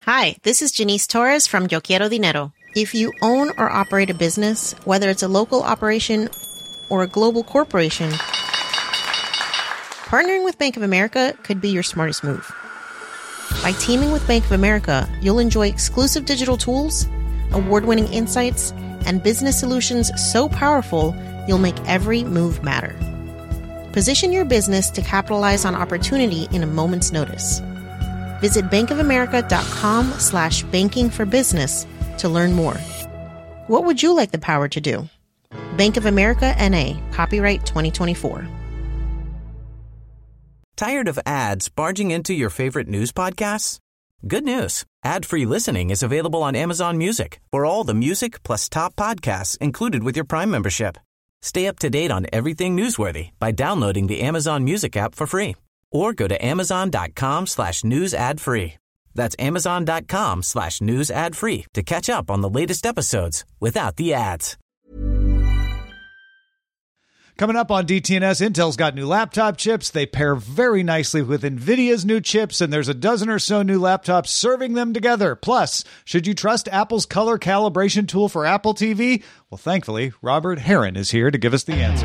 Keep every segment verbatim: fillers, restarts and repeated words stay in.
Hi, this is Janice Torres from Yo Quiero Dinero. If you own or operate a business, whether it's a local operation or a global corporation, partnering with Bank of America could be your smartest move. By teaming with Bank of America, you'll enjoy exclusive digital tools, award-winning insights, and business solutions so powerful, you'll make every move matter. Position your business to capitalize on opportunity in a moment's notice. Visit bankofamerica.com slash banking for business to learn more. What would you like the power to do? Bank of America N A, copyright twenty twenty-four. Tired of ads barging into your favorite news podcasts? Good news. Ad-free listening is available on Amazon Music for all the music plus top podcasts included with your Prime membership. Stay up to date on everything newsworthy by downloading the Amazon Music app for free or go to amazon.com slash news ad free. That's amazon.com slash news ad free to catch up on the latest episodes without the ads. Coming up on D T N S, Intel's got new laptop chips. They pair very nicely with NVIDIA's new chips, and there's a dozen or so new laptops serving them together. Plus, should you trust Apple's color calibration tool for Apple T V? Well, thankfully, Robert Heron is here to give us the answer.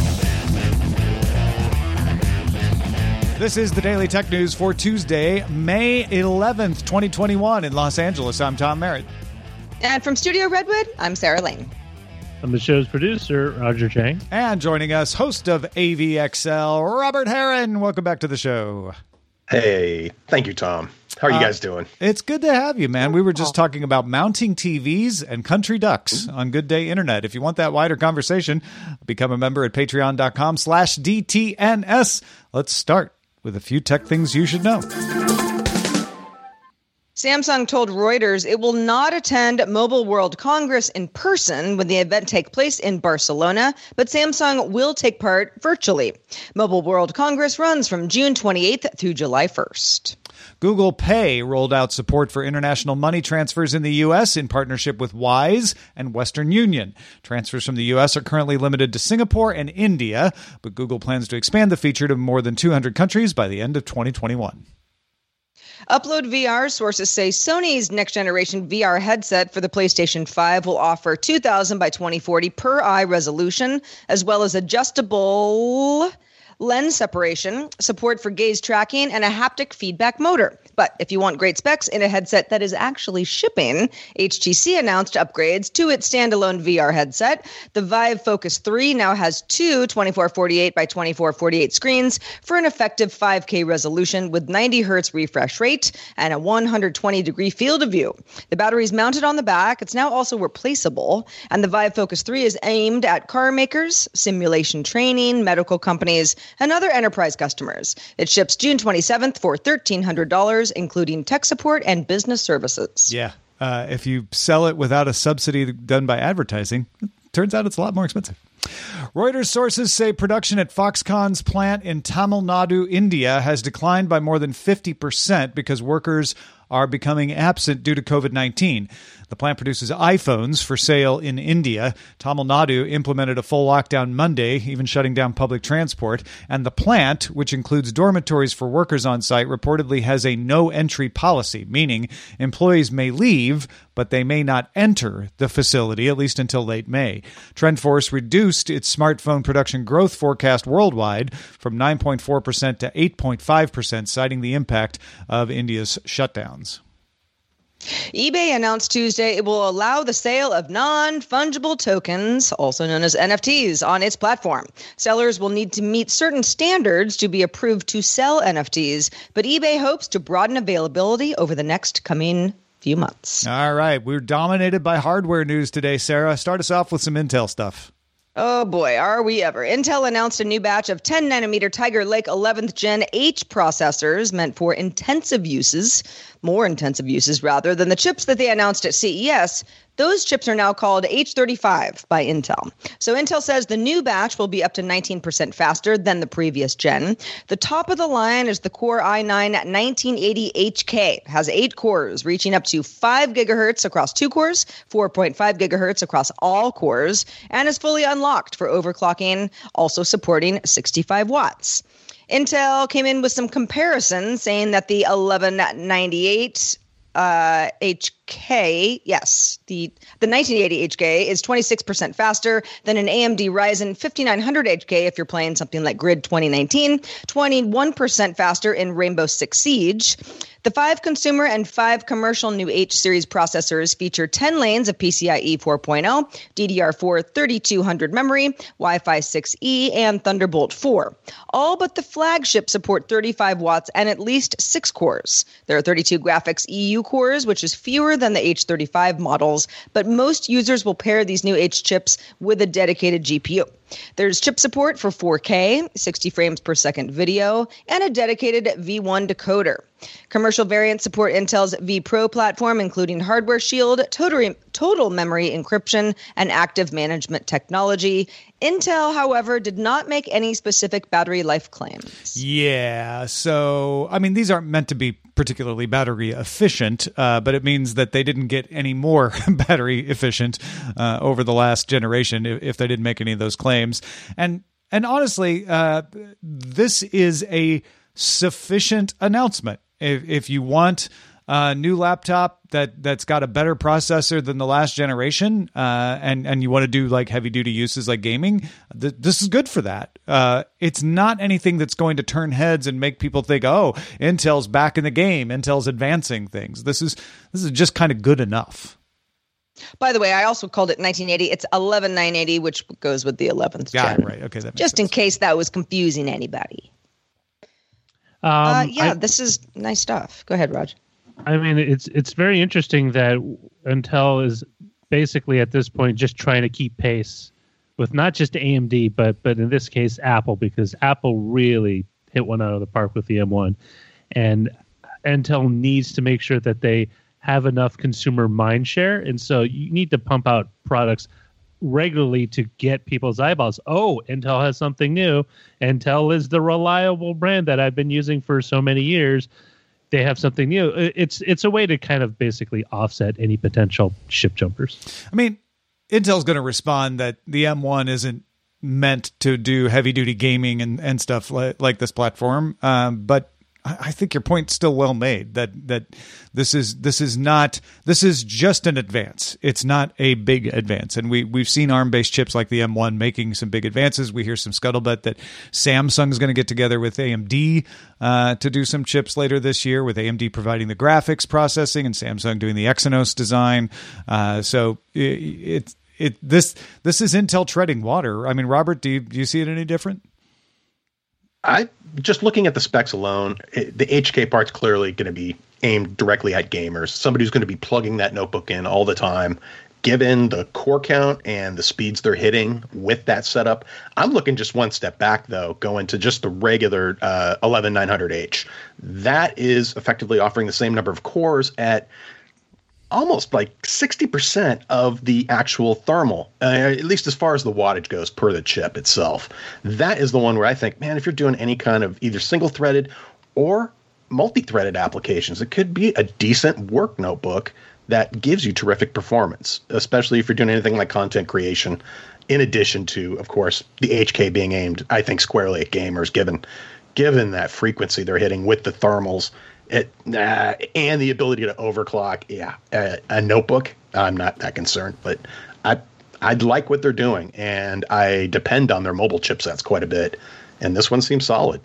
This is the Daily Tech News for Tuesday, May eleventh, twenty twenty-one in Los Angeles. I'm Tom Merritt. And from Studio Redwood, I'm Sarah Lane. I'm the show's producer, Roger Chang. And joining us, host of A V X L, Robert Heron. Welcome back to the show. Hey, thank you, Tom. How are you uh, guys doing? It's good to have you, man. We were just talking about mounting T Vs and country ducks on Good Day Internet. If you want that wider conversation, become a member at patreon.com slash DTNS. Let's start with a few tech things you should know. Samsung told Reuters it will not attend Mobile World Congress in person when the event takes place in Barcelona, but Samsung will take part virtually. Mobile World Congress runs from June twenty-eighth through July first. Google Pay rolled out support for international money transfers in the U S in partnership with Wise and Western Union. Transfers from the U S are currently limited to Singapore and India, but Google plans to expand the feature to more than two hundred countries by the end of twenty twenty-one. Upload V R sources say Sony's next-generation V R headset for the PlayStation five will offer two thousand by twenty forty per eye resolution, as well as adjustable lens separation, support for gaze tracking, and a haptic feedback motor. But if you want great specs in a headset that is actually shipping, H T C announced upgrades to its standalone V R headset. The Vive Focus three now has two twenty-four forty-eight by twenty-four forty-eight screens for an effective five K resolution with ninety hertz refresh rate and a one hundred twenty degree field of view. The battery is mounted on the back. It's now also replaceable. And the Vive Focus three is aimed at car makers, simulation training, medical companies, and other enterprise customers. It ships June twenty-seventh for thirteen hundred dollars, including tech support and business services. Yeah. Uh, if you sell it without a subsidy done by advertising, it turns out it's a lot more expensive. Reuters sources say production at Foxconn's plant in Tamil Nadu, India, has declined by more than fifty percent because workers are becoming absent due to covid nineteen. The plant produces iPhones for sale in India. Tamil Nadu implemented a full lockdown Monday, even shutting down public transport. And the plant, which includes dormitories for workers on site, reportedly has a no-entry policy, meaning employees may leave, but they may not enter the facility, at least until late May. TrendForce reduced its smartphone production growth forecast worldwide from nine point four percent to eight point five percent, citing the impact of India's shutdowns. eBay announced Tuesday it will allow the sale of non-fungible tokens, also known as N F Ts, on its platform. Sellers will need to meet certain standards to be approved to sell N F Ts, but eBay hopes to broaden availability over the next coming few months. All right. We're dominated by hardware news today, Sarah. Start us off with some Intel stuff. Oh boy, are we ever. Intel announced a new batch of ten nanometer Tiger Lake eleventh gen H processors meant for intensive uses, more intensive uses rather, than the chips that they announced at C E S. Those chips are now called H thirty-five by Intel. So Intel says the new batch will be up to nineteen percent faster than the previous gen. The top of the line is the Core i nine nineteen eighty H K. It has eight cores, reaching up to five gigahertz across two cores, four point five gigahertz across all cores, and is fully unlocked for overclocking, also supporting sixty-five watts. Intel came in with some comparisons, saying that the eleven ninety-eight uh, H K, yes, the the nineteen eighty H K is twenty-six percent faster than an A M D Ryzen fifty-nine hundred H K if you're playing something like Grid twenty nineteen, twenty-one percent faster in Rainbow Six Siege. The five consumer and five commercial new H series processors feature ten lanes of PCIe four point oh, D D R four thirty-two hundred memory, Wi-Fi six E, and Thunderbolt four. All but the flagship support thirty-five watts and at least six cores. There are thirty-two graphics E U cores, which is fewer than the H thirty-five models, but most users will pair these new H chips with a dedicated G P U. There's chip support for four K, sixty frames per second video, and a dedicated V one decoder. Commercial variants support Intel's vPro platform, including Hardware Shield, total, total memory encryption, and active management technology. Intel, however, did not make any specific battery life claims. Yeah, so, I mean, these aren't meant to be particularly battery efficient, uh, but it means that they didn't get any more battery efficient uh, over the last generation if, if they didn't make any of those claims. And and honestly, uh, this is a sufficient announcement. If, if you want a new laptop that, that's got a better processor than the last generation, uh, and, and you want to do like heavy duty uses like gaming, th- this is good for that. Uh, it's not anything that's going to turn heads and make people think, oh, Intel's back in the game. Intel's advancing things. This is, this is just kind of good enough. By the way, I also called it nineteen eighty. It's eleven nine eighty, which goes with the eleventh yeah, gen. Right. Okay. That makes Just sense. in case that was confusing anybody. Um, uh, yeah, I, this is nice stuff. Go ahead, Raj. I mean, it's it's very interesting that Intel is basically at this point just trying to keep pace with not just A M D, but but in this case, Apple, because Apple really hit one out of the park with the M one. And Intel needs to make sure that they have enough consumer mind share. And so you need to pump out products regularly to get people's eyeballs. Oh, Intel has something new. Intel is the reliable brand that I've been using for so many years. They have something new. It's it's a way to kind of basically offset any potential ship jumpers. I mean, Intel's going to respond that the M one isn't meant to do heavy duty gaming and, and stuff like, like this platform. Um, but I think your point's still well made that, that this is, this is not, this is just an advance. It's not a big advance. And we, we've seen ARM based chips like the M one making some big advances. We hear some scuttlebutt that Samsung is going to get together with A M D uh, to do some chips later this year, with A M D providing the graphics processing and Samsung doing the Exynos design. Uh, so it, it, it, this, this is Intel treading water. I mean, Robert, do you, do you see it any different? I just looking at the specs alone, it, the H K part's clearly going to be aimed directly at gamers. Somebody who's going to be plugging that notebook in all the time. Given the core count and the speeds they're hitting with that setup, I'm looking just one step back, though, going to just the regular uh, eleven nine hundred H. That is effectively offering the same number of cores at almost like sixty percent of the actual thermal, uh, at least as far as the wattage goes per the chip itself. That is the one where I think, man, if you're doing any kind of either single-threaded or multi-threaded applications, it could be a decent work notebook that gives you terrific performance, especially if you're doing anything like content creation, in addition to, of course, the H K being aimed, I think, squarely at gamers, given given that frequency they're hitting with the thermals. It, uh, and the ability to overclock, yeah, a, a notebook, I'm not that concerned, but I I like what they're doing, and I depend on their mobile chipsets quite a bit, and this one seems solid.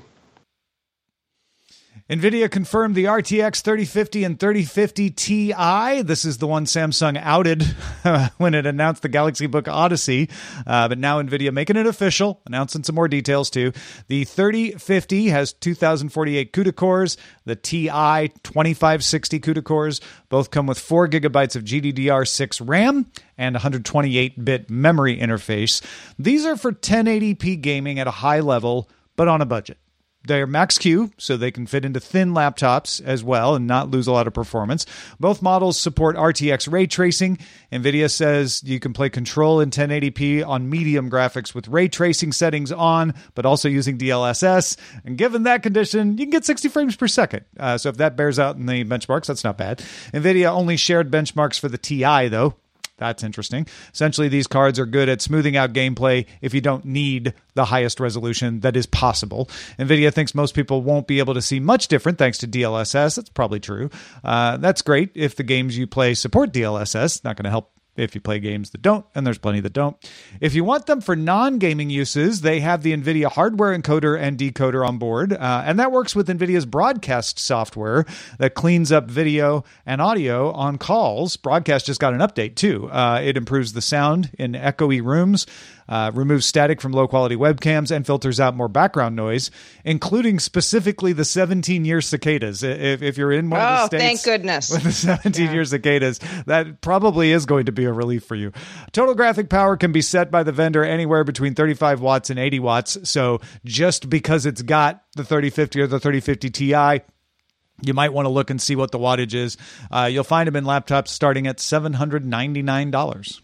NVIDIA confirmed the R T X thirty fifty and thirty fifty Ti. This is the one Samsung outed when it announced the Galaxy Book Odyssey. Uh, but now NVIDIA making it official, announcing some more details too. The thirty fifty has two thousand forty-eight CUDA cores. The Ti twenty-five sixty CUDA cores. Both come with four gigabytes of G D D R six RAM and one hundred twenty-eight bit memory interface. These are for ten eighty p gaming at a high level, but on a budget. They're Max-Q, so they can fit into thin laptops as well and not lose a lot of performance. Both models support R T X ray tracing. NVIDIA says you can play Control in ten eighty p on medium graphics with ray tracing settings on, but also using D L S S. And given that condition, you can get sixty frames per second. Uh, so if that bears out in the benchmarks, that's not bad. NVIDIA only shared benchmarks for the Ti, though. That's interesting. Essentially, these cards are good at smoothing out gameplay if you don't need the highest resolution that is possible. NVIDIA thinks most people won't be able to see much different thanks to D L S S. That's probably true. Uh, that's great if the games you play support D L S S. Not going to help if you play games that don't, and there's plenty that don't. If you want them for non-gaming uses, they have the NVIDIA hardware encoder and decoder on board, uh, and that works with NVIDIA's broadcast software that cleans up video and audio on calls. Broadcast just got an update, too. Uh, it improves the sound in echoey rooms, Uh, removes static from low-quality webcams, and filters out more background noise, including specifically the seventeen-year cicadas. If, if you're in one oh, of the states thank goodness. with the seventeen-year yeah. cicadas, that probably is going to be a relief for you. Total graphic power can be set by the vendor anywhere between thirty-five watts and eighty watts, so just because it's got the thirty fifty or the thirty fifty Ti, you might want to look and see what the wattage is. Uh, you'll find them in laptops starting at seven hundred ninety-nine dollars.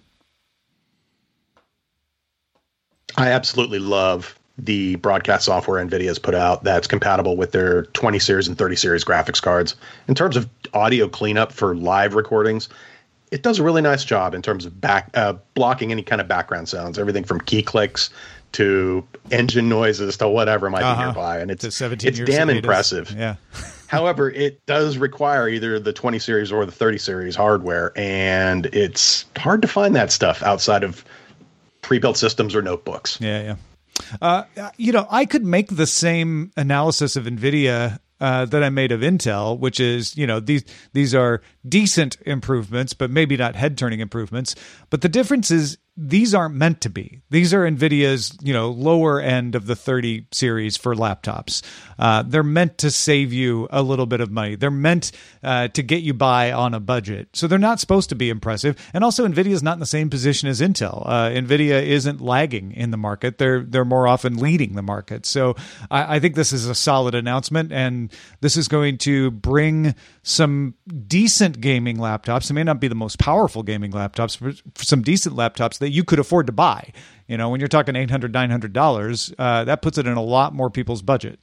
I absolutely love the broadcast software NVIDIA's put out that's compatible with their twenty series and thirty series graphics cards. In terms of audio cleanup for live recordings, it does a really nice job in terms of back uh, blocking any kind of background sounds, everything from key clicks to engine noises to whatever might uh-huh. be nearby. And it's, it's damn impressive. Yeah. However, it does require either the twenty series or the thirty series hardware, and it's hard to find that stuff outside of pre-built systems or notebooks. Yeah, yeah. Uh, you know, I could make the same analysis of NVIDIA uh, that I made of Intel, which is, you know, these these are decent improvements, but maybe not head-turning improvements. But the difference is these aren't meant to be. These are NVIDIA's, you know, lower end of the thirty series for laptops. Uh, they're meant to save you a little bit of money. They're meant uh, to get you by on a budget. So they're not supposed to be impressive. And also, NVIDIA's not in the same position as Intel. Uh, NVIDIA isn't lagging in the market. They're they're more often leading the market. So I, I think this is a solid announcement, and this is going to bring some decent gaming laptops. It may not be the most powerful gaming laptops, but some decent laptops that you could afford to buy. You know, when you're talking eight hundred dollars, nine hundred dollars, uh, that puts it in a lot more people's budget.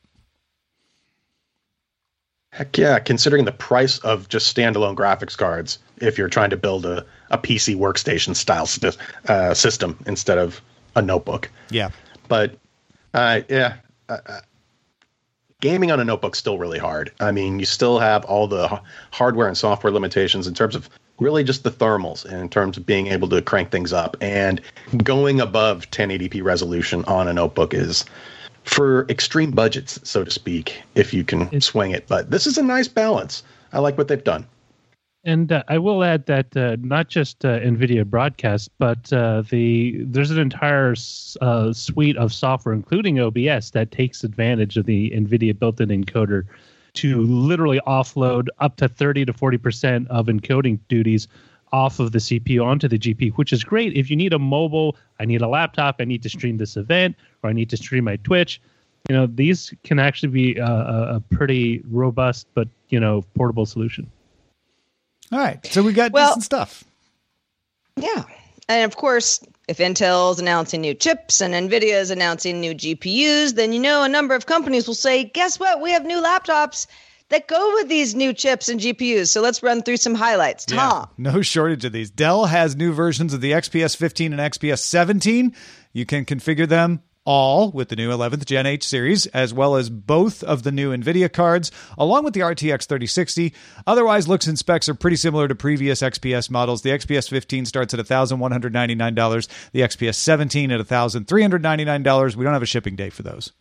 Heck yeah, considering the price of just standalone graphics cards, if you're trying to build a, a P C workstation style st- uh, system instead of a notebook. Yeah. But, uh, yeah, uh, gaming on a notebook's still really hard. I mean, you still have all the h- hardware and software limitations in terms of really just the thermals and in terms of being able to crank things up. And going above ten eighty p resolution on a notebook is for extreme budgets, so to speak, if you can it's, swing it. But this is a nice balance. I like what they've done. And uh, I will add that uh, not just uh, NVIDIA Broadcast, but uh, the there's an entire uh, suite of software, including O B S, that takes advantage of the NVIDIA built-in encoder to literally offload up to thirty to forty percent of encoding duties off of the C P U onto the G P U, which is great if you need a mobile, I need a laptop, I need to stream this event, or I need to stream my Twitch. You know, these can actually be a, a pretty robust but, you know, portable solution. All right. So we got well, decent stuff. Yeah. And of course, if Intel's announcing new chips and NVIDIA is announcing new G P Us, then you know a number of companies will say, guess what? We have new laptops that go with these new chips and G P Us. So let's run through some highlights. Tom. Yeah, no shortage of these. Dell has new versions of the X P S fifteen and X P S seventeen. You can configure them all with the new eleventh Gen H series, as well as both of the new NVIDIA cards, along with the R T X thirty sixty. Otherwise, looks and specs are pretty similar to previous X P S models. The X P S fifteen starts at one thousand one hundred ninety-nine dollars, the X P S seventeen at one thousand three hundred ninety-nine dollars. We don't have a shipping date for those.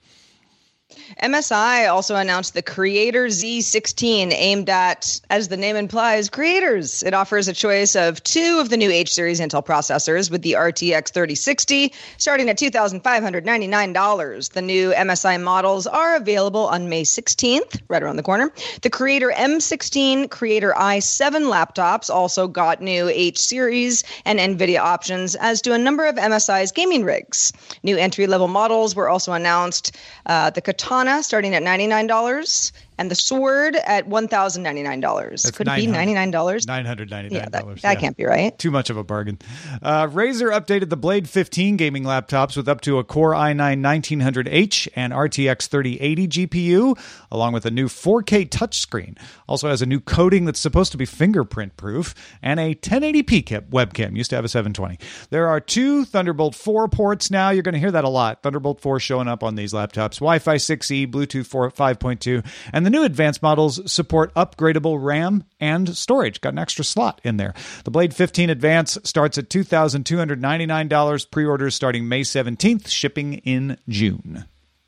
M S I also announced the Creator Z sixteen, aimed at, as the name implies, creators. It offers a choice of two of the new H-series Intel processors with the R T X thirty sixty, starting at two thousand five hundred ninety-nine dollars. The new M S I models are available on May sixteenth, right around the corner. The Creator M sixteen, Creator i seven laptops also got new H-series and NVIDIA options, as do a number of M S I's gaming rigs. New entry-level models were also announced. Uh, the Katana starting at ninety-nine dollars, and the Sword at one thousand ninety-nine dollars. That's Could it be ninety-nine dollars? nine hundred ninety-nine dollars. Yeah, that, that yeah. can't be right. Too much of a bargain. Uh, Razer updated the Blade fifteen gaming laptops with up to a Core i nine nineteen hundred H and R T X thirty eighty G P U, along with a new four K touchscreen. Also has a new coating that's supposed to be fingerprint proof and a ten eighty p webcam. Used to have a seven twenty. There are two Thunderbolt four ports now. You're going to hear that a lot. Thunderbolt four showing up on these laptops. Wi-Fi six E, Bluetooth five point two, and the new advanced models support upgradable RAM and storage. Got an extra slot in there. The Blade fifteen Advance starts at two thousand two hundred ninety-nine dollars. Pre-orders starting May seventeenth, shipping in June.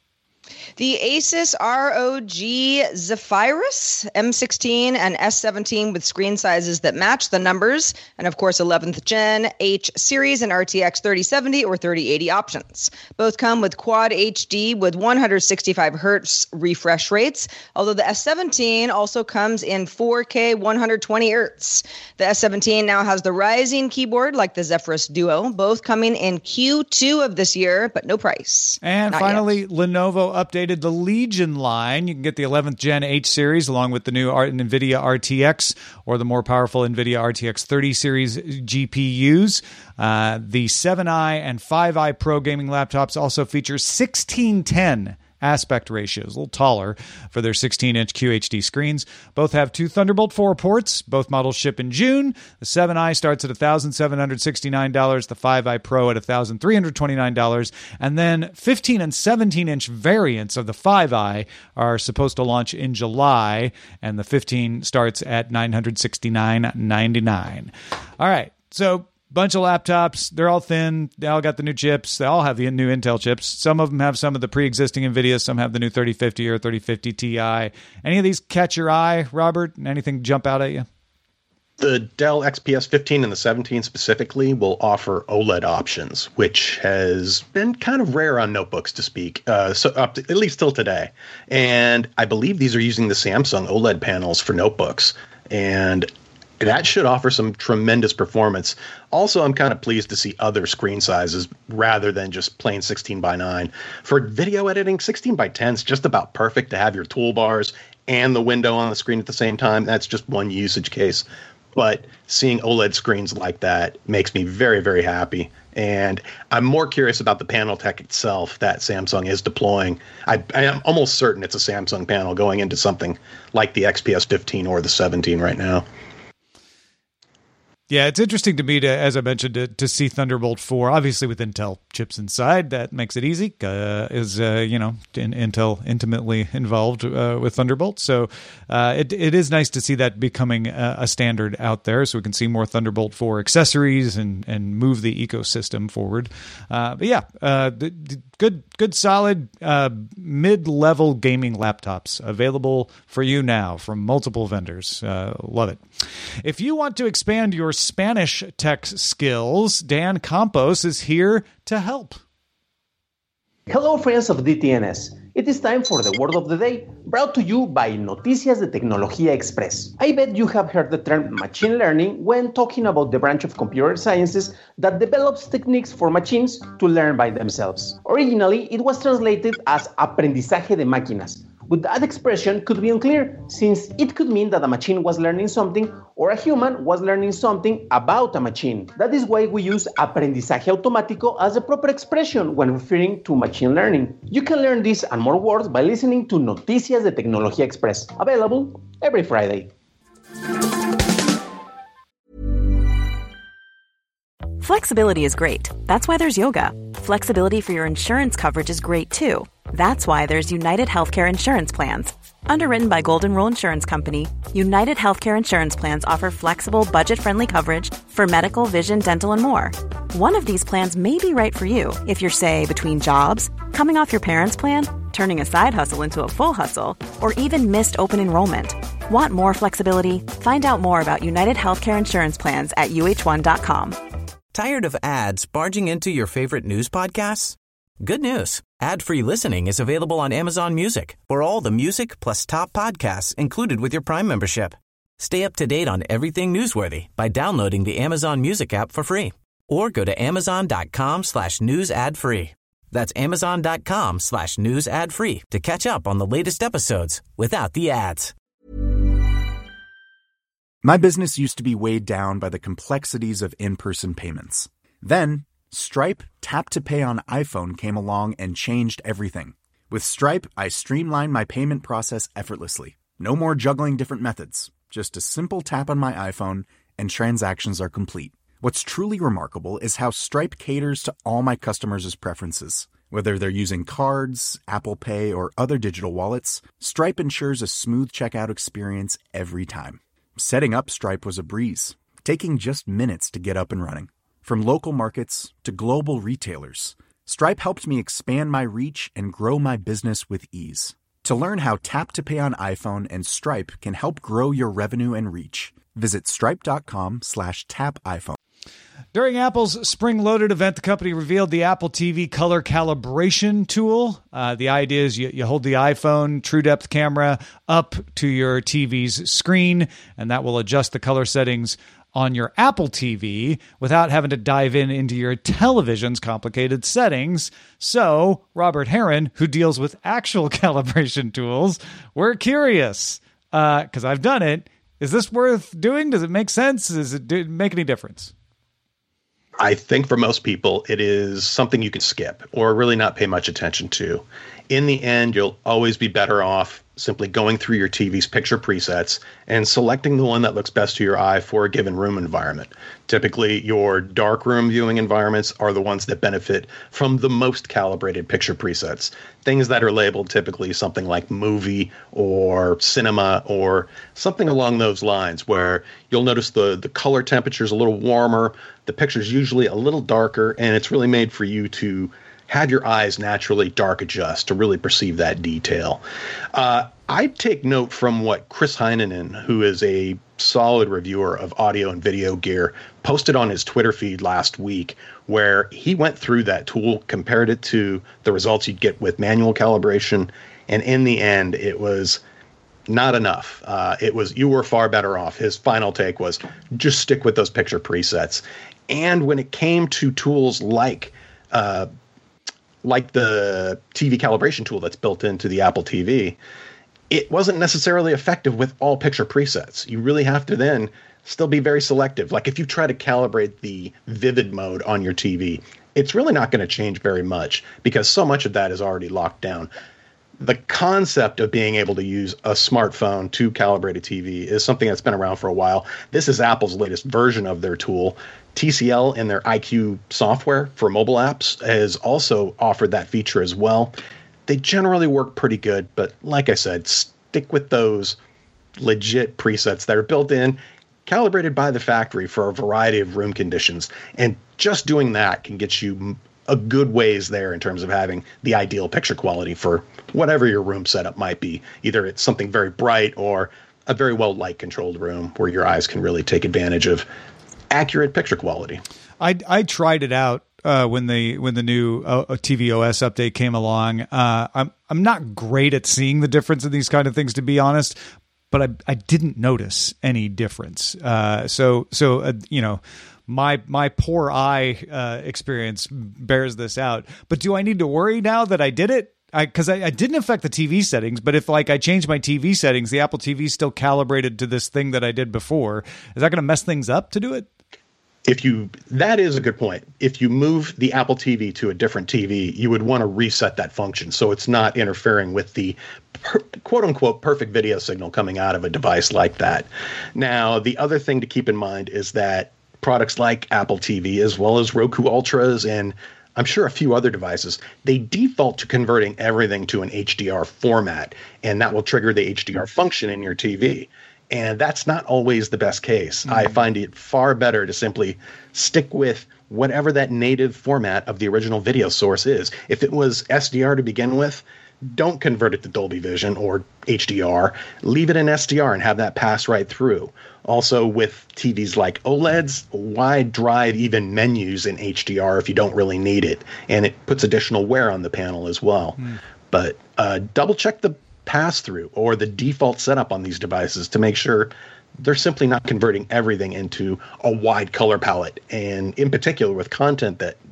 The Asus R O G Zephyrus M sixteen and S seventeen with screen sizes that match the numbers, and of course eleventh gen H series and R T X thirty seventy or thirty eighty options. Both come with Quad H D with one hundred sixty-five hertz refresh rates, although the S seventeen also comes in four K one hundred twenty hertz. The S seventeen now has the Rising keyboard like the Zephyrus Duo, both coming in Q two of this year, but no price. And Not finally, yet. Lenovo updated the Legion line. You can get the eleventh gen H series along with the new NVIDIA R T X or the more powerful NVIDIA R T X thirty series G P Us. Uh, the seven i and five i Pro gaming laptops also feature sixteen ten aspect ratios, a little taller for their sixteen inch Q H D screens. Both have two Thunderbolt four ports. Both models ship in June. The seven i starts at one thousand seven hundred sixty-nine dollars, the five i Pro at one thousand three hundred twenty-nine dollars, and then fifteen and seventeen inch variants of the five i are supposed to launch in July, and the fifteen starts at nine hundred sixty-nine ninety-nine. All right, so bunch of laptops. They're all thin. They all got the new chips. They all have the new Intel chips. Some of them have some of the pre-existing NVIDIA. Some have the new thirty fifty or thirty fifty Ti. Any of these catch your eye, Robert? Anything jump out at you? The Dell X P S fifteen and the seventeen specifically will offer OLED options, which has been kind of rare on notebooks to speak, uh, so up to, at least till today. And I believe these are using the Samsung OLED panels for notebooks. And that should offer some tremendous performance. Also, I'm kind of pleased to see other screen sizes rather than just plain sixteen by nine. For video editing, sixteen by ten is just about perfect to have your toolbars and the window on the screen at the same time. That's just one usage case. But seeing OLED screens like that makes me very, very happy. And I'm more curious about the panel tech itself that Samsung is deploying. I, I am almost certain it's a Samsung panel going into something like the X P S fifteen or the seventeen right now. Yeah, it's interesting to me, to, as I mentioned, to, to see Thunderbolt four, obviously with Intel chips inside. That makes it easy. Uh, is, uh, you know, in, Intel intimately involved uh, with Thunderbolt. So uh, it it is nice to see that becoming a, a standard out there so we can see more Thunderbolt four accessories and, and move the ecosystem forward. Uh, but yeah, uh, the, the good, good, solid uh, mid-level gaming laptops available for you now from multiple vendors. Uh, love it. If you want to expand your Spanish tech skills, Dan Campos is here to help. Hello, friends of D T N S. It is time for the word of the day, brought to you by Noticias de Tecnología Express. I bet you have heard the term machine learning when talking about the branch of computer sciences that develops techniques for machines to learn by themselves. Originally, it was translated as aprendizaje de máquinas, but that expression could be unclear, since it could mean that a machine was learning something or a human was learning something about a machine. That is why we use aprendizaje automático as a proper expression when referring to machine learning. You can learn this and more words by listening to Noticias de Tecnología Express, available every Friday. Flexibility is great. That's why there's yoga. Flexibility for your insurance coverage is great too. That's why there's United Healthcare Insurance Plans. Underwritten by Golden Rule Insurance Company, United Healthcare Insurance Plans offer flexible, budget-friendly coverage for medical, vision, dental, and more. One of these plans may be right for you if you're, say, between jobs, coming off your parents' plan, turning a side hustle into a full hustle, or even missed open enrollment. Want more flexibility? Find out more about United Healthcare Insurance Plans at U H one dot com. Tired of ads barging into your favorite news podcasts? Good news. Ad-free listening is available on Amazon Music for all the music plus top podcasts included with your Prime membership. Stay up to date on everything newsworthy by downloading the Amazon Music app for free or go to amazon.com slash news ad free. That's amazon.com slash news ad free to catch up on the latest episodes without the ads. My business used to be weighed down by the complexities of in-person payments. Then, Stripe Tap to Pay on iPhone came along and changed everything. With Stripe, I streamlined my payment process effortlessly. No more juggling different methods. Just a simple tap on my iPhone and transactions are complete. What's truly remarkable is how Stripe caters to all my customers' preferences. Whether they're using cards, Apple Pay, or other digital wallets, Stripe ensures a smooth checkout experience every time. Setting up Stripe was a breeze, taking just minutes to get up and running. From local markets to global retailers, Stripe helped me expand my reach and grow my business with ease. To learn how Tap to Pay on iPhone and Stripe can help grow your revenue and reach, visit stripe.com slash tap iPhone. During Apple's spring-loaded event, the company revealed the Apple T V color calibration tool. Uh, the idea is you, you hold the iPhone True Depth camera up to your T V's screen, and that will adjust the color settings on your Apple T V without having to dive in into your television's complicated settings. So, Robert Heron, who deals with actual calibration tools, we're curious, because uh, I've done it. Is this worth doing? Does it make sense? Does it do, make any difference? I think for most people, it is something you can skip or really not pay much attention to. In the end, you'll always be better off simply going through your T V's picture presets and selecting the one that looks best to your eye for a given room environment. Typically, your dark room viewing environments are the ones that benefit from the most calibrated picture presets. Things that are labeled typically something like movie or cinema or something along those lines, where you'll notice the, the color temperature is a little warmer, the picture's usually a little darker, and it's really made for you to have your eyes naturally dark adjust to really perceive that detail. Uh, I take note from what Chris Heinonen, who is a solid reviewer of audio and video gear, posted on his Twitter feed last week, where he went through that tool, compared it to the results you'd get with manual calibration, and in the end, it was not enough. Uh, it was, you were far better off. His final take was, just stick with those picture presets. And when it came to tools like uh, like the T V calibration tool that's built into the Apple T V, it wasn't necessarily effective with all picture presets. You really have to then still be very selective. Like if you try to calibrate the vivid mode on your T V, it's really not going to change very much because so much of that is already locked down. The concept of being able to use a smartphone to calibrate a T V is something that's been around for a while. This is Apple's latest version of their tool. T C L in their I Q software for mobile apps has also offered that feature as well. They generally work pretty good, but like I said, stick with those legit presets that are built in, calibrated by the factory for a variety of room conditions. And just doing that can get you a good ways there in terms of having the ideal picture quality for whatever your room setup might be. Either it's something very bright or a very well light controlled room where your eyes can really take advantage of accurate picture quality. I I tried it out uh, when the when the new uh, tvOS update came along. Uh, I'm I'm not great at seeing the difference in these kind of things, to be honest, but I I didn't notice any difference. Uh, so so uh, you know. My my poor eye uh, experience bears this out. But do I need to worry now that I did it? Because I, I, I didn't affect the T V settings, but if like I changed my T V settings, the Apple T V still calibrated to this thing that I did before. Is that going to mess things up to do it? If you, that is a good point. If you move the Apple T V to a different T V, you would want to reset that function so it's not interfering with the per, quote unquote perfect video signal coming out of a device like that. Now, the other thing to keep in mind is that products like Apple T V, as well as Roku Ultras, and I'm sure a few other devices, they default to converting everything to an H D R format, and that will trigger the H D R function in your T V. And that's not always the best case. Mm-hmm. I find it far better to simply stick with whatever that native format of the original video source is. If it was S D R to begin with, don't convert it to Dolby Vision or H D R. Leave it in S D R and have that pass right through. Also, with T Vs like OLEDs, why drive even menus in H D R if you don't really need it? And it puts additional wear on the panel as well. Mm. But uh, double check the pass-through or the default setup on these devices to make sure they're simply not converting everything into a wide color palette. And in particular, with content that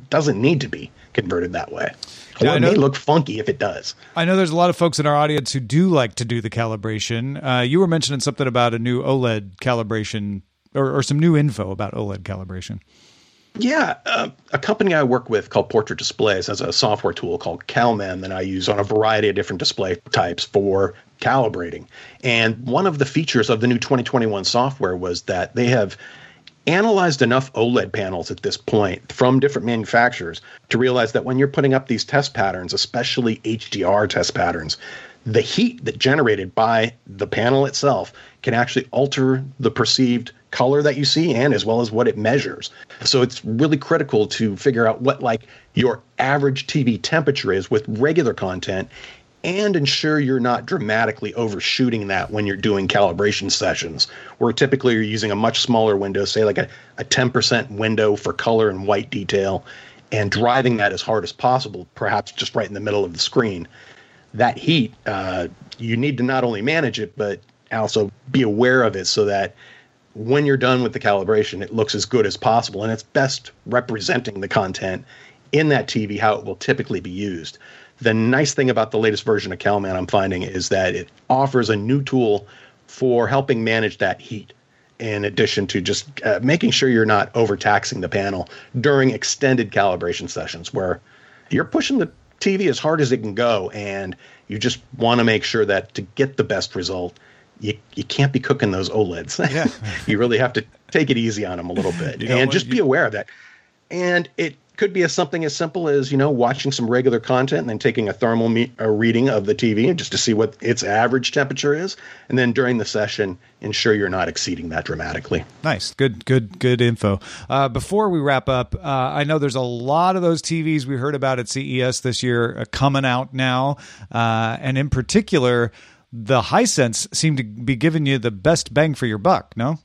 doesn't need to be converted that way. Yeah, or it may look funky if it does. I know there's a lot of folks in our audience who do like to do the calibration. Uh, you were mentioning something about a new OLED calibration or, or some new info about OLED calibration. Yeah, uh, a company I work with called Portrait Displays has a software tool called CalMan that I use on a variety of different display types for calibrating. And one of the features of the new twenty twenty-one software was that they have analyzed enough OLED panels at this point from different manufacturers to realize that when you're putting up these test patterns, especially H D R test patterns, the heat that generated by the panel itself can actually alter the perceived color that you see and as well as what it measures. So it's really critical to figure out what like your average T V temperature is with regular content and ensure you're not dramatically overshooting that when you're doing calibration sessions, where typically you're using a much smaller window, say like a, a ten percent window for color and white detail, and driving that as hard as possible, perhaps just right in the middle of the screen. That heat, uh, you need to not only manage it, but also be aware of it so that when you're done with the calibration, it looks as good as possible, and it's best representing the content in that T V, how it will typically be used. The nice thing about the latest version of CalMan I'm finding is that it offers a new tool for helping manage that heat, in addition to just uh, making sure you're not overtaxing the panel during extended calibration sessions where you're pushing the T V as hard as it can go, and you just want to make sure that to get the best result, you you can't be cooking those OLEDs. Yeah. You really have to take it easy on them a little bit and just you... be aware of that. And it could be as something as simple as, you know, watching some regular content and then taking a thermal me- a reading of the T V just to see what its average temperature is. And then during the session, ensure you're not exceeding that dramatically. Nice. Good, good, good info. Uh, before we wrap up, uh, I know there's a lot of those T Vs we heard about at C E S this year uh, coming out now. Uh, and in particular, the Hisense seem to be giving you the best bang for your buck, no?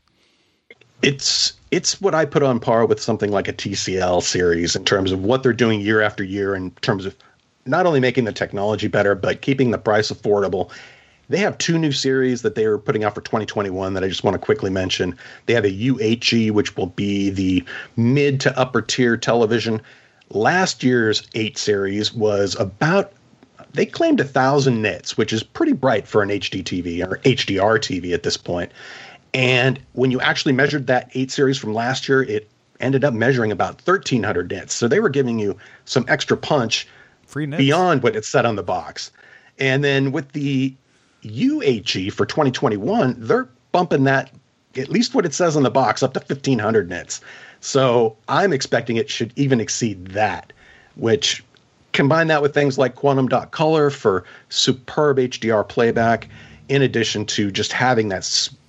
It's it's what I put on par with something like a T C L series in terms of what they're doing year after year in terms of not only making the technology better, but keeping the price affordable. They have two new series that they are putting out for twenty twenty-one that I just want to quickly mention. They have a U H G, which will be the mid to upper tier television. Last year's eight series was about, they claimed one thousand nits, which is pretty bright for an H D T V or H D R T V at this point. And when you actually measured that eight series from last year, it ended up measuring about thirteen hundred nits. So they were giving you some extra punch Free nits. Beyond what it said on the box. And then with the U H G for twenty twenty-one, they're bumping that, at least what it says on the box, up to fifteen hundred nits. So I'm expecting it should even exceed that, which combine that with things like quantum dot color for superb H D R playback, in addition to just having that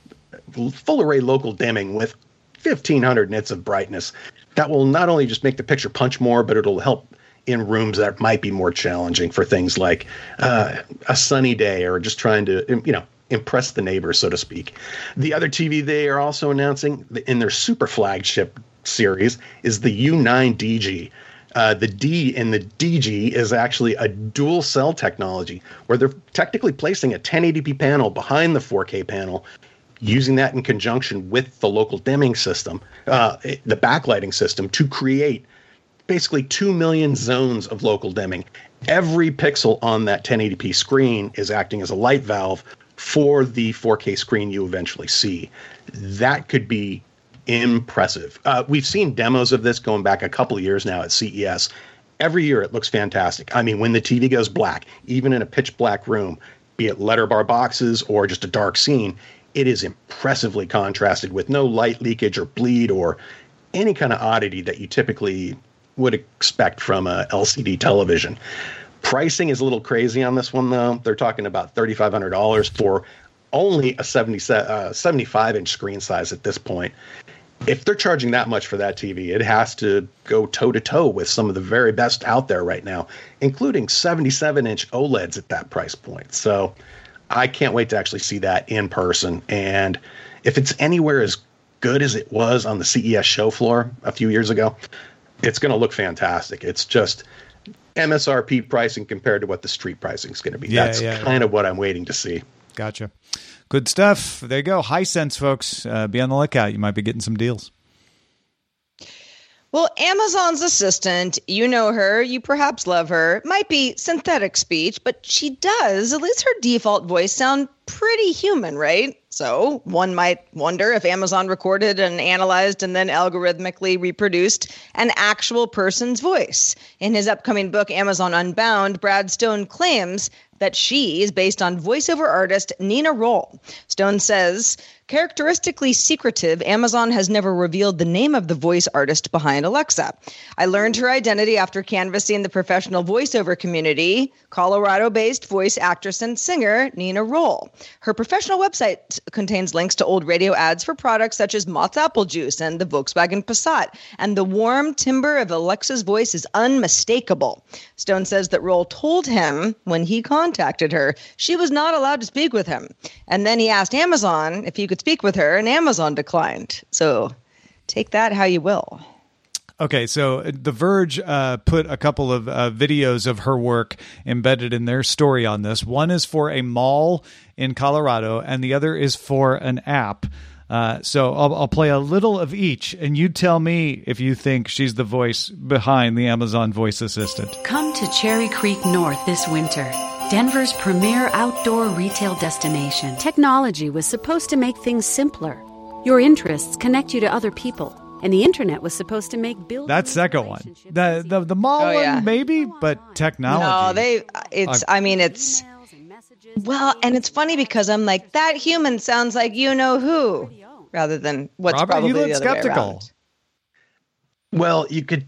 full array local dimming with fifteen hundred nits of brightness. That will not only just make the picture punch more, but it'll help in rooms that might be more challenging for things like uh, a sunny day or just trying to, you know, impress the neighbors, so to speak. The other T V they are also announcing in their super flagship series is the U nine D G. Uh, the D in the D G is actually a dual cell technology where they're technically placing a ten eighty p panel behind the four K panel, using that in conjunction with the local dimming system, uh, the backlighting system, to create basically two million zones of local dimming. Every pixel on that ten eighty p screen is acting as a light valve for the four K screen you eventually see. That could be impressive. Uh, we've seen demos of this going back a couple of years now at C E S. Every year it looks fantastic. I mean, when the T V goes black, even in a pitch black room, be it letter bar boxes or just a dark scene, it is impressively contrasted with no light leakage or bleed or any kind of oddity that you typically would expect from a L C D television. Pricing is a little crazy on this one, though. They're talking about three thousand five hundred dollars for only a seventy, uh, seventy-five inch screen size at this point. If they're charging that much for that T V, it has to go toe-to-toe with some of the very best out there right now, including seventy-seven inch OLEDs at that price point. So I can't wait to actually see that in person. And if it's anywhere as good as it was on the C E S show floor a few years ago, it's going to look fantastic. It's just M S R P pricing compared to what the street pricing is going to be. Yeah, That's yeah, kind yeah. of what I'm waiting to see. Gotcha. Good stuff. There you go. Hisense, folks. Uh, be on the lookout. You might be getting some deals. Well, Amazon's assistant, you know her, you perhaps love her, might be synthetic speech, but she does, at least her default voice, sound pretty human, right? So one might wonder if Amazon recorded and analyzed and then algorithmically reproduced an actual person's voice. In his upcoming book, Amazon Unbound, Brad Stone claims that she is based on voiceover artist Nina Roll. Stone says, characteristically secretive, Amazon has never revealed the name of the voice artist behind Alexa. I learned her identity after canvassing the professional voiceover community, Colorado-based voice actress and singer Nina Roll. Her professional website contains links to old radio ads for products such as Mott's Apple Juice and the Volkswagen Passat, and the warm timbre of Alexa's voice is unmistakable. Stone says that Roll told him when he contacted her she was not allowed to speak with him. And then he asked Amazon if he could speak with her, and Amazon declined. So take that how you will. Okay, so The Verge uh, put a couple of uh, videos of her work embedded in their story on this. One is for a mall in Colorado, and the other is for an app. Uh, so I'll, I'll play a little of each, and you tell me if you think she's the voice behind the Amazon voice assistant. Come to Cherry Creek North this winter, Denver's premier outdoor retail destination. Technology was supposed to make things simpler. Your interests connect you to other people. And the internet was supposed to make building. That second one, the the the mall oh, yeah. one, maybe, but technology. No, they. It's. I mean, it's. Well, and it's funny because I'm like, that human sounds like you know who, rather than what's Robert, probably you look the other skeptical. way around. Well, you could.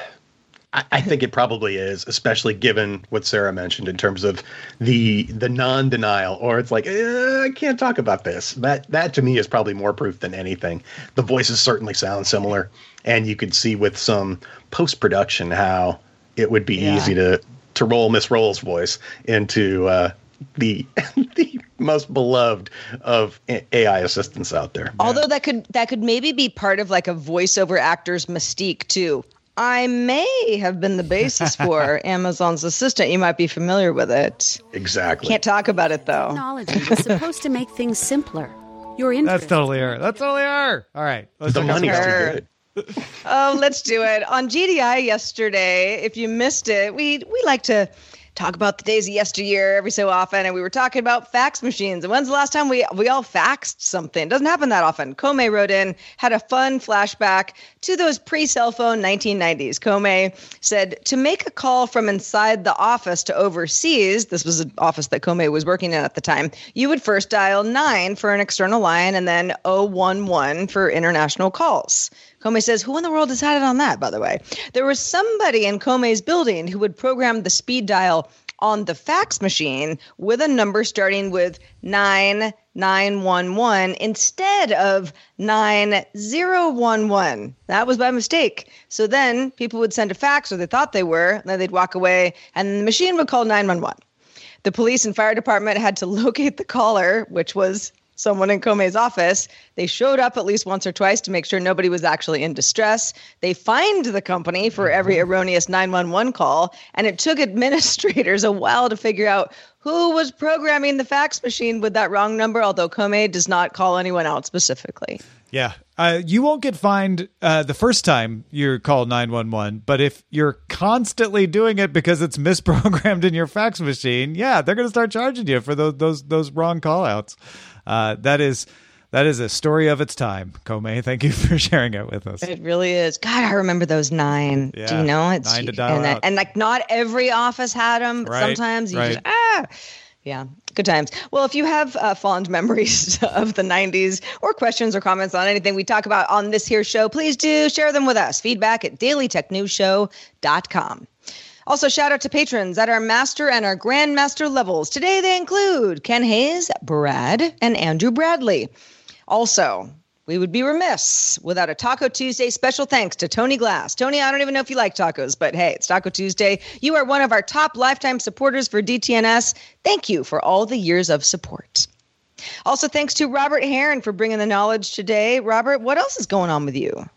I, I think it probably is, especially given what Sarah mentioned in terms of the the non-denial, or it's like eh, I can't talk about this. That that to me is probably more proof than anything. The voices certainly sound similar, and you could see with some post-production how it would be Yeah. easy to to roll Miss Roll's voice into uh, the the most beloved of A I assistants out there. Although that could that could maybe be part of like a voiceover actor's mystique too. I may have been the basis for Amazon's assistant. You might be familiar with it. Exactly. Can't talk about it though. Technology was supposed to make things simpler. Your interests. That's totally her. That's totally her. All right, let's The check out money's some- too good. Oh, let's do it. On G D I yesterday, if you missed it, we we like to talk about the days of yesteryear every so often, and we were talking about fax machines. And when's the last time we we all faxed something? It doesn't happen that often. Kome wrote in, had a fun flashback to those pre-cell phone nineteen nineties. Kome said, to make a call from inside the office to overseas, this was an office that Kome was working in at the time, you would first dial nine for an external line and then oh one one for international calls. Kome says, who in the world decided on that, by the way? There was somebody in Kome's building who would program the speed dial on the fax machine with a number starting with nine nine one one instead of nine zero one one. That was by mistake. So then people would send a fax, or they thought they were, and then they'd walk away, and the machine would call nine one one. The police and fire department had to locate the caller, which was someone in Kome's office. They showed up at least once or twice to make sure nobody was actually in distress. They fined the company for every erroneous nine one one call, and it took administrators a while to figure out who was programming the fax machine with that wrong number, although Kome does not call anyone out specifically. Yeah. Uh, you won't get fined uh, the first time you call nine one one, but if you're constantly doing it because it's misprogrammed in your fax machine, yeah, they're going to start charging you for those those those wrong call outs. Uh, that is that is a story of its time, Kome. Thank you for sharing it with us. It really is. God, I remember those nine. Yeah, Do you know? It's, nine to dial and, out. and like not every office had them, but Right, sometimes you right. just, ah. Yeah, good times. Well, if you have uh, fond memories of the nineties or questions or comments on anything we talk about on this here show, please do share them with us. Feedback at daily tech news show dot com. Also, shout out to patrons at our master and our grandmaster levels. Today they include Ken Hayes, Brad, and Andrew Bradley. Also, we would be remiss without a Taco Tuesday special thanks to Tony Glass. Tony, I don't even know if you like tacos, but hey, it's Taco Tuesday. You are one of our top lifetime supporters for D T N S. Thank you for all the years of support. Also, thanks to Robert Heron for bringing the knowledge today. Robert, what else is going on with you?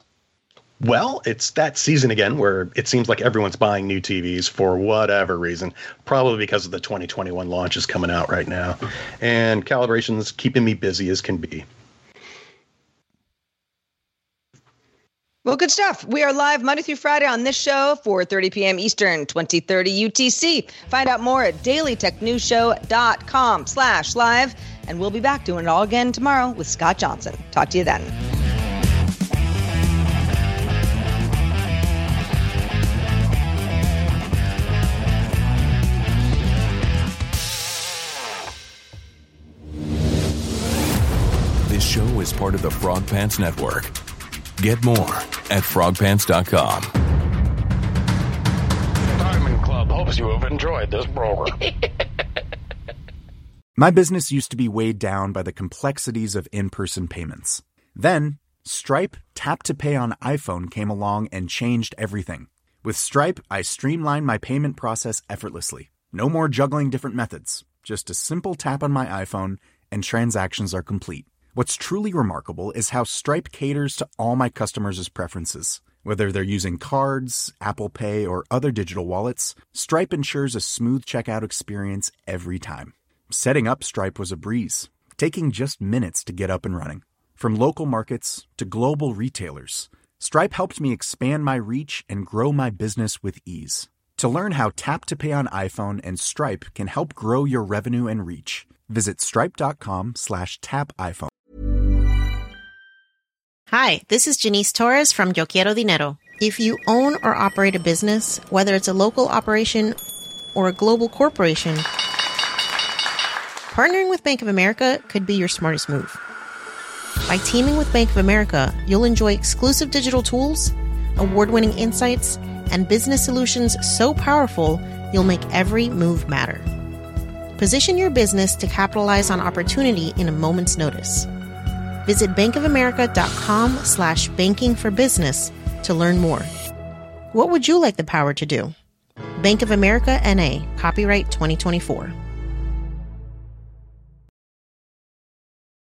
Well, it's that season again where it seems like everyone's buying new T Vs for whatever reason, probably because of the twenty twenty-one launches coming out right now. And calibration's keeping me busy as can be. Well, good stuff. We are live Monday through Friday on this show, four thirty p.m. Eastern, twenty thirty U T C. Find out more at dailytechnewsshow.com slash live. And we'll be back doing it all again tomorrow with Scott Johnson. Talk to you then. This show is part of the Frog Pants Network. Get more at frog pants dot com. Diamond Club hopes you have enjoyed this program. My business used to be weighed down by the complexities of in-person payments. Then, Stripe Tap to Pay on iPhone came along and changed everything. With Stripe, I streamlined my payment process effortlessly. No more juggling different methods. Just a simple tap on my iPhone and transactions are complete. What's truly remarkable is how Stripe caters to all my customers' preferences. Whether they're using cards, Apple Pay, or other digital wallets, Stripe ensures a smooth checkout experience every time. Setting up Stripe was a breeze, taking just minutes to get up and running. From local markets to global retailers, Stripe helped me expand my reach and grow my business with ease. To learn how Tap to Pay on iPhone and Stripe can help grow your revenue and reach, visit stripe.com slash tap iPhone. Hi, this is Janice Torres from Yo Quiero Dinero. If you own or operate a business, whether it's a local operation or a global corporation, partnering with Bank of America could be your smartest move. By teaming with Bank of America, you'll enjoy exclusive digital tools, award-winning insights, and business solutions so powerful you'll make every move matter. Position your business to capitalize on opportunity in a moment's notice. Visit bankofamerica.com slash banking for business to learn more. What would you like the power to do? Bank of America N A, copyright twenty twenty-four.